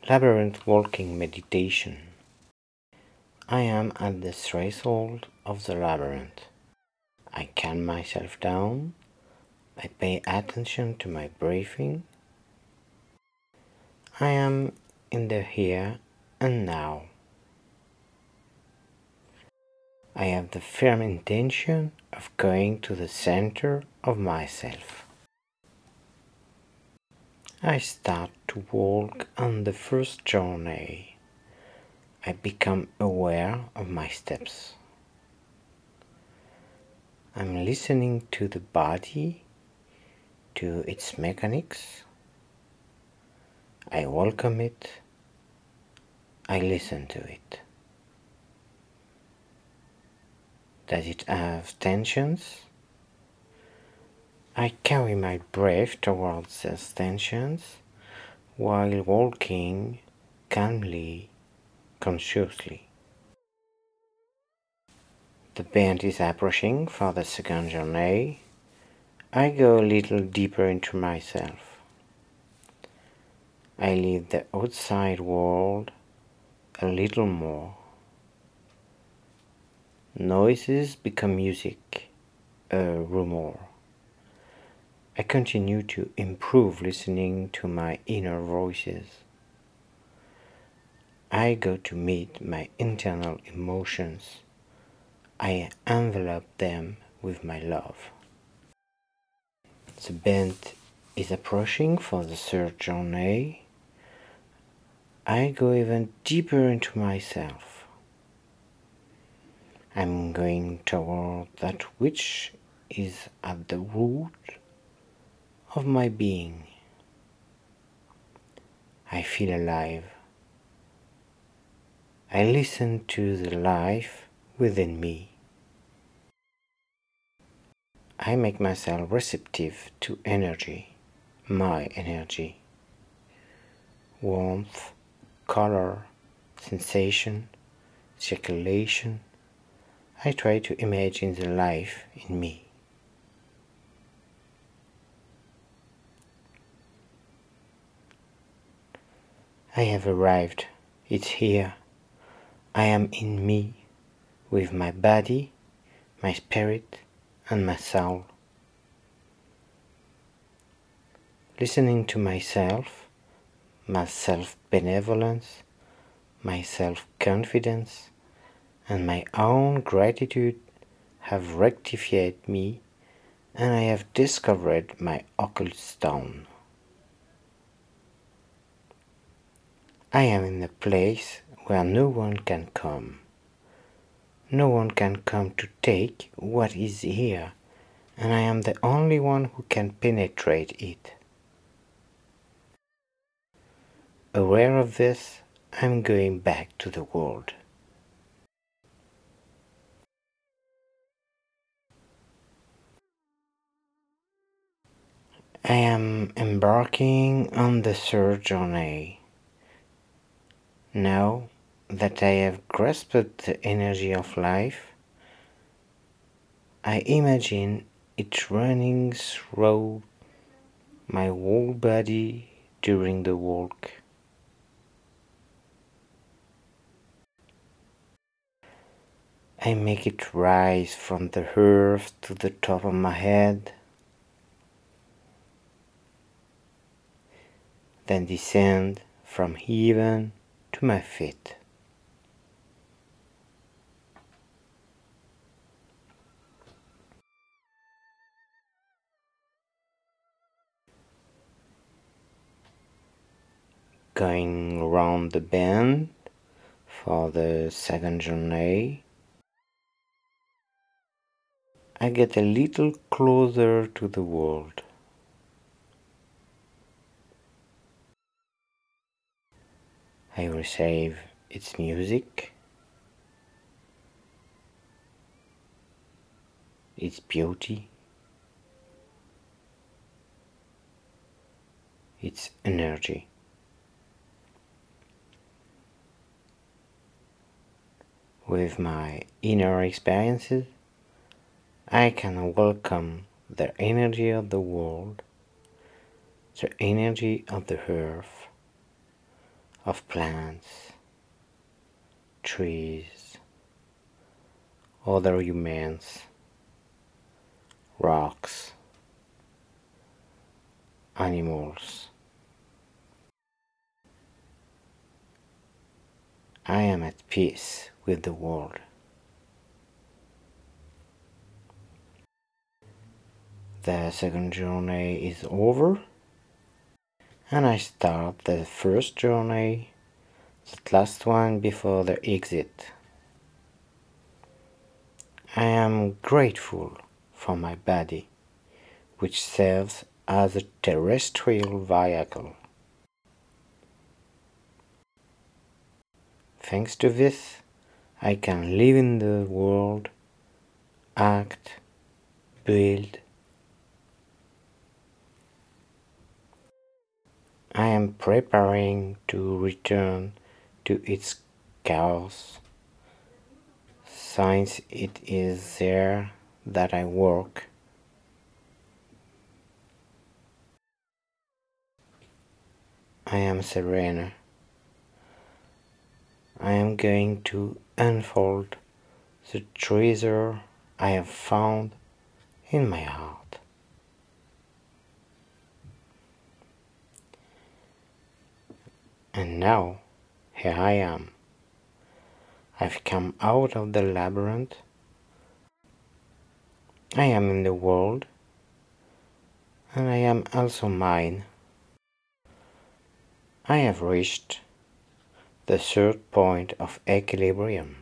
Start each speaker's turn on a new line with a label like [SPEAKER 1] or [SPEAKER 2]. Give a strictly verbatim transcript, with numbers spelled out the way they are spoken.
[SPEAKER 1] Labyrinth walking meditation. I am at the threshold of the labyrinth. I calm myself down. I pay attention to my breathing. I am in the here and now. I have the firm intention of going to the center of myself. I start to walk on the first journey. I become aware of my steps. I'm listening to the body, to its mechanics. I welcome it. I listen to it. Does it have tensions? I carry my breath towards those tensions while walking calmly, consciously. The band is approaching for the second journey. I go a little deeper into myself. I leave the outside world a little more. Noises become music, a rumor. I continue to improve listening to my inner voices. I go to meet my internal emotions. I envelop them with my love. The band is approaching for the third journey. I go even deeper into myself. I'm going toward that which is at the root of my being. I feel alive. I listen to the life within me. I make myself receptive to energy, my energy, warmth, color, sensation, circulation. I try to imagine the life in me. I have arrived. It's here. I am in me, with my body, my spirit, and my soul. Listening to myself, my self-benevolence, my self-confidence, and my own gratitude have rectified me, and I have discovered my occult stone. I am in a place where no one can come. No one can come to take what is here, and I am the only one who can penetrate it. Aware of this, I am going back to the world. I am embarking on the third journey. Now that I have grasped the energy of life, I imagine it running through my whole body during the walk. I make it rise from the earth to the top of my head, then descend from heaven to my feet. Going around the bend for the second journey, I get a little closer to the world. I receive its music, its beauty, its energy. With my inner experiences, I can welcome the energy of the world, the energy of the earth, of plants, trees, other humans, rocks, animals. I am at peace with the world. The second journey is over, and I start the first journey, the last one before the exit. I am grateful for my body, which serves as a terrestrial vehicle. Thanks to this, I can live in the world, act, build. I am preparing to return to its chaos, since it is there that I work. I am Serena. I am going to unfold the treasure I have found in my heart. And now, here I am. I've come out of the labyrinth. I am in the world, and I am also mine. I have reached the third point of equilibrium.